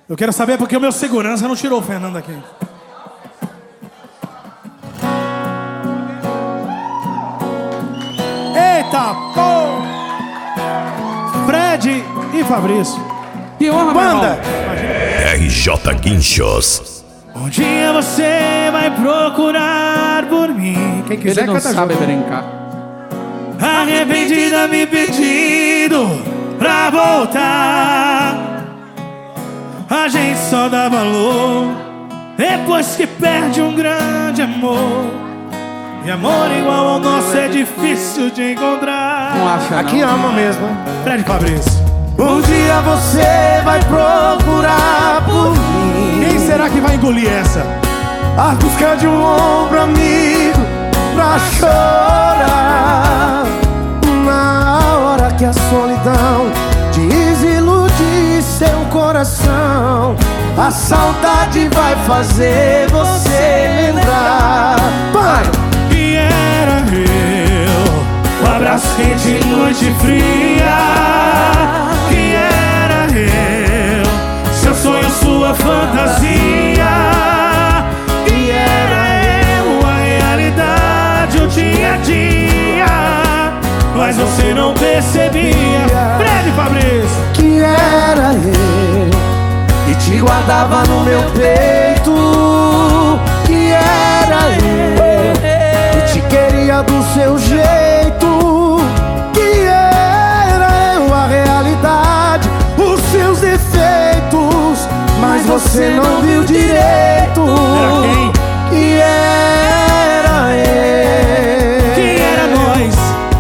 Eu quero saber porque o meu segurança não tirou o Fernando aqui. Eita, pô! Fred e Fabrício. Que honra, Banda! RJ Guinchos. Um dia você vai procurar por mim. Quem quiser Ele não canta sabe junto. brincar. Arrependida me pedindo pra voltar. A gente só dá valor depois que perde um grande amor. E amor igual ao nosso é difícil de encontrar. Não acha, não. Aqui ama mesmo, hein? Fred Fabrício. Um dia você vai procurar por mim. Quem será que vai engolir essa? A busca de um ombro amigo pra chorar. Na hora que a solidão desilude seu coração, a saudade vai fazer você lembrar. Pai! Que era eu, o abraço quente de noite fria. Que era eu, seu sonho, sua fantasia. Que era eu, a realidade, o dia a dia. Mas você não percebia. Fred Fabrício. Que era eu e te guardava no meu peito. Que era eu e te queria do seu jeito. Que era eu, a realidade, os seus defeitos, mas você não viu direito. Era quem? Que era eu. Que era nós.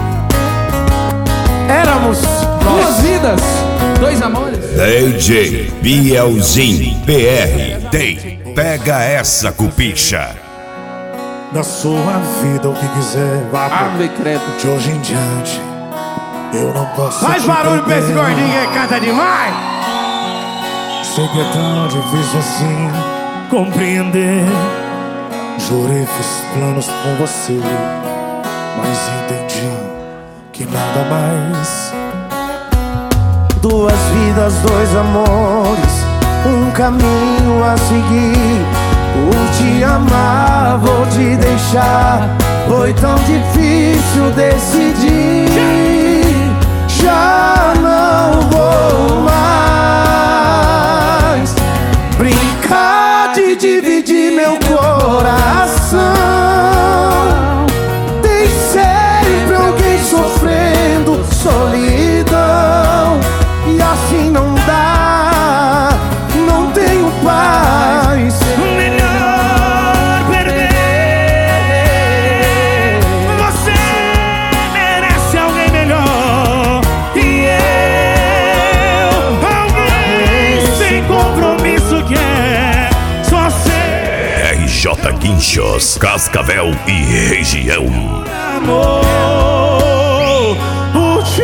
Éramos Duas vidas, dois amores. DJ Bielzinho PR. Tem. Pega essa cupicha. Da sua vida o que quiser vá por Ave credo. de hoje em diante. Eu não posso. Faz te barulho pra esse perder. gordinho que canta demais. Sei que é tão difícil assim compreender. Jurei, fiz planos com você, mas entendi que nada mais. Duas vidas, dois amores, um caminho a seguir. Por te amar, vou te deixar. Foi tão difícil decidir. Já não vou mais brincar de dividir meu coração. Tem sempre alguém sofrendo solidão. E assim não dá, não tenho paz. Melhor perder. Você merece alguém melhor que eu. Alguém sem compromisso que é só ser RJ Guinchos, Cascavel e região. amor. Por te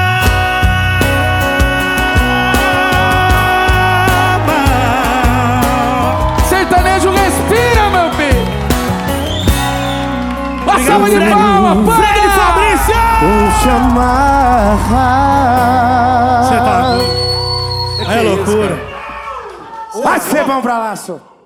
amar. Sertanejo respira, meu filho. Uma salva de Fred. palmas, Fred para! Fabrício. Vou te amar. Você tá. É loucura. Vai ser bom pra lá, senhor.